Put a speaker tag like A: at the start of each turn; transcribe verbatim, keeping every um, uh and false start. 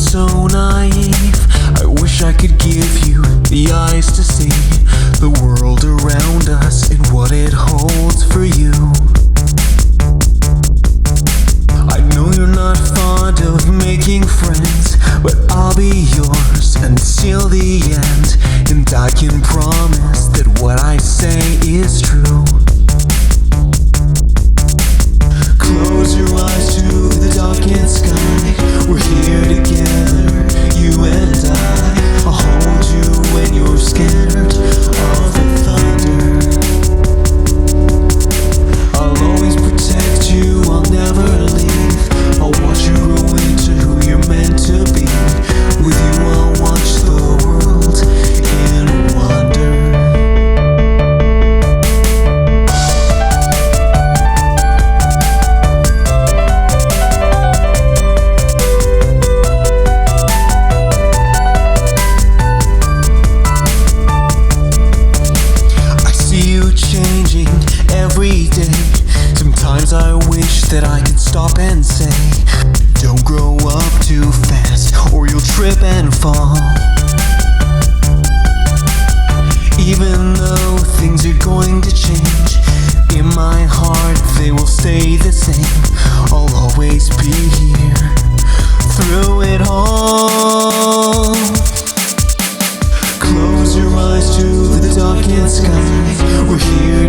A: so naive. I wish I could give you the eyes to see the world around us and what it holds for you. I know you're not fond of making friends, but I'll be yours until the end, and I can promise that what I say is true. Close your eyes to the darkened sky. We're here together, you and I. I'll hold you when you're scared of the thunder. I'll always protect you, I'll never leave. I'll watch you grow into who you're meant to be. With you I'll watch the world in wonder. Changing every day. Sometimes I wish that I could stop and say, don't grow up too fast or you'll trip and fall. Even though things are going to change, in my heart they will stay the same. I'll always be here through it all. Close your eyes to the darkened sky. We're here